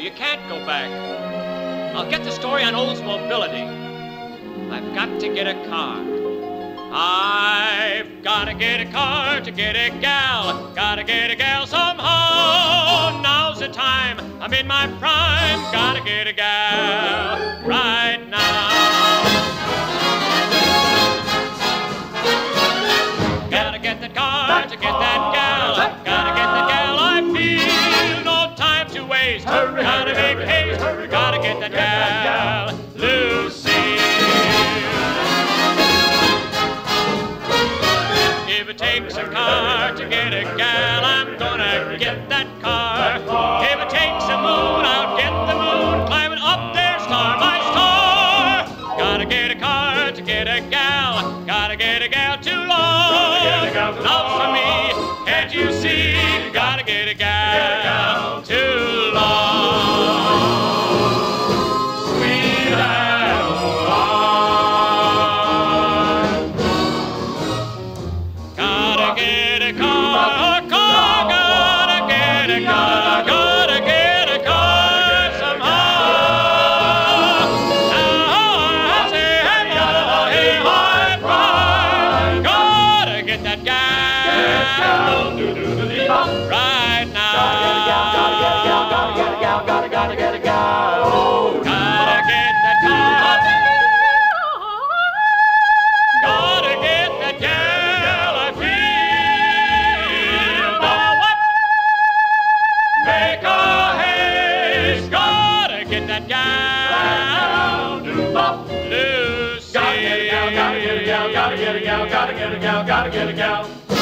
you can't go back. I'll get the story on Olds Mobility. I've got to get a car. I've got to get a car to get a gal. Gotta get a gal somehow. Now's the time. I'm in my prime. Gotta get a gal right now. Gotta get that car to get that gal. Gotta get that gal. I feel no time to waste. Gotta make haste. Gotta get that gal, Lucy. If it takes a car to get a gal, I'm gonna get that car. If it takes a moon, I'll get the moon. Climbing up there, star by star. Gotta get a car to get a gal. Gotta get a gal too long. Love for me, can't you see? Gotta get a gal too long. Sweet Adeline. Gotta get a car, gotta get a car, gotta get a car somehow. Now I say, hey, my pride, gotta get that gal right now. Gotta get a gal. Gotta get that car. Gotta get that gal. I feel the what? Make a haste. Gotta get that gal. Lucy. Gotta get a gal, gotta get a gal, gotta get a gal, gotta get a gal, gotta get a gal.